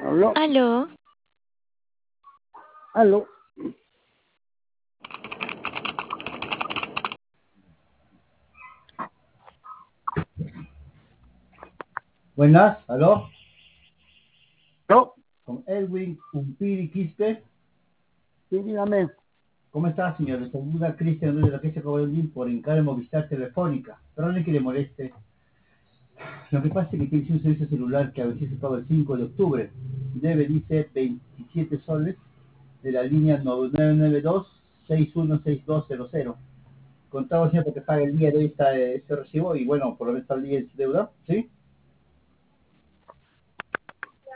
Aló, Aló, aló. Buenas, aló, Aló, con Edwin Umpiri Quispe. sí, dígame. ¿Cómo está, señor? Le saluda Cristian de la Agencia Cobalín por encargo de Movistar Telefónica. Perdone que le moleste. Lo que pasa es que tiene un servicio celular que a veces se paga el 5 de octubre. Debe, dice, 27 soles de la línea 992-616200. Contaba siempre que pague el día de hoy está ese recibo y bueno, por lo menos está el día de su deuda, ¿sí?